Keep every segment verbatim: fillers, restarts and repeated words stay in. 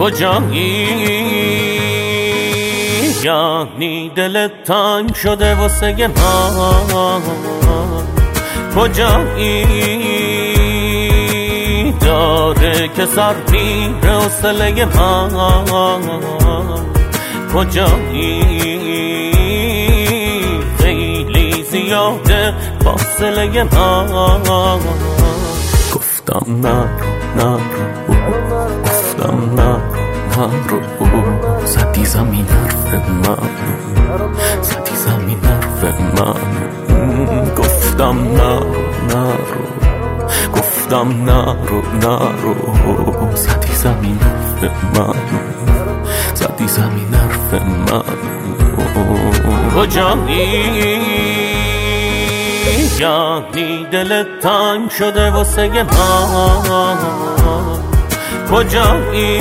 کجایی؟ یعنی دلت تنگ شده واسه من. کجایی؟ داره که سر میره حوصله من. کجایی؟ خیلی زیاده فاصله من. گفتم نه نه گفتم نه نه زدی زمین حرف من، زدی زمین حرف من. گفتم نه نه گفتم نه رو نه رو زدی زمین حرف من، زدی زمین حرف من. کجایی؟ یعنی دلت تنگ شده واسه من. کجایی؟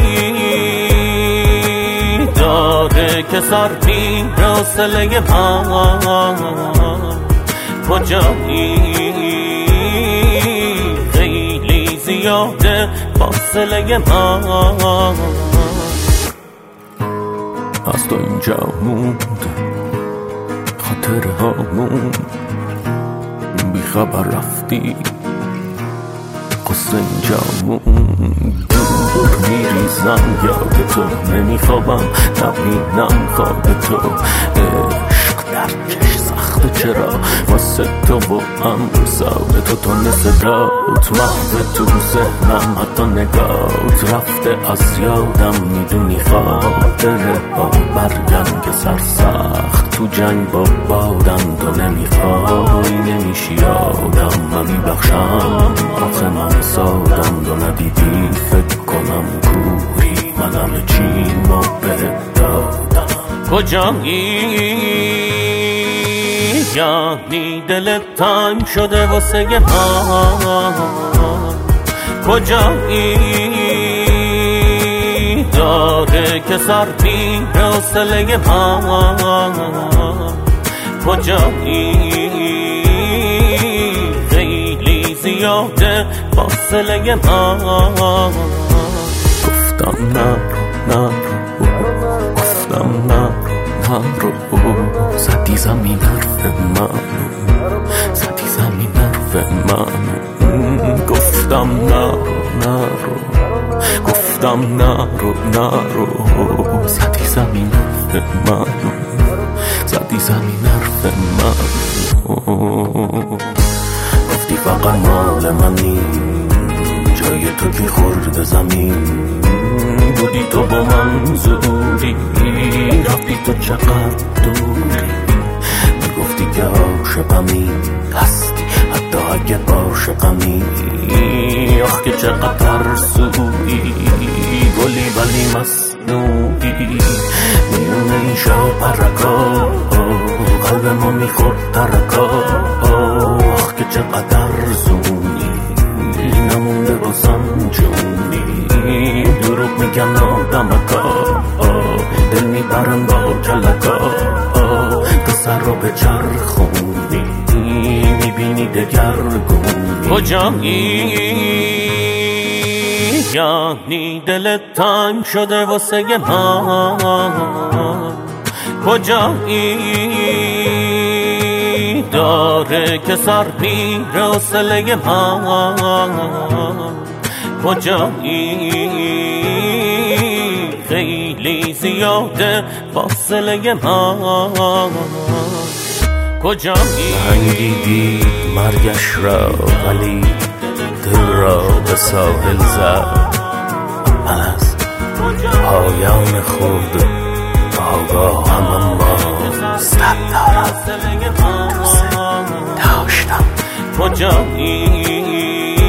داره که سر میره حوصله من. کجایی؟ خیلی زیاده فاصله من. از تو اینجا موند خاطره هامون، بی خبر رفتی قصه اینجا موند. دور میریزم یاد تو، نمیخوابم نبینم خواب تو. عشق در چش سخته چرا واسه تو و هم ساده تو. تو نصدات محو تو ذهنم، حتی نگات رفته از یادم. میدونی خاطره ها برگم که سرسخت تو جنگ با بادم. تو نمیخوای نمیشی یادم، من میبخشم آخه من سادم. تو ندیدی فکر کنم کوری، من همه چیم و بهت دادم. کجایی؟ یعنی دلت تنگ شده واسه من. کجایی؟ داره که سر میره حوصله من. کجایی؟ خیلی زیاده فاصله من. گفتم نه نه گفتم نه نه رو زدی زمین حرف من، زدی زمین حرف من. گفتم نه نه رو گفتم نه رو نه رو زدی زمین حرف من، زدی زمین حرف من. گفتی فقط مال منی، جای تو که خورد زمین. بودی تو با من زوری، رفتی تو چقدر دوری. میگفتی که عاشقمی هستی حتی اگه عاشقمی. آخ که چقدر ترسویی، گلی ولی مصنوعی. میونه این شب پرکا قلب ما میخورد ترکا. آخ که چقدر زونی، نمونده بازم جونی. دروغ میگن آدمکا، دل میبرن با کلکا. تو سر رو به چرخونی، میبینی دگرگونی. کجایی؟ یعنی دلت تنگ شده واسه من. کجایی؟ داره که سر میره حوصله من. کجایی؟ خیلی زیاده فاصله من. کجایی؟ رنگی دید مرگش را ولی دل را به ساحل زد. من از پایان خود آگاهم، اما صد دارم داشتم. کجایی؟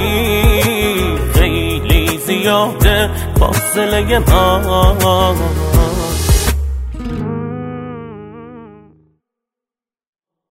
خیلی زیاده فاصله من.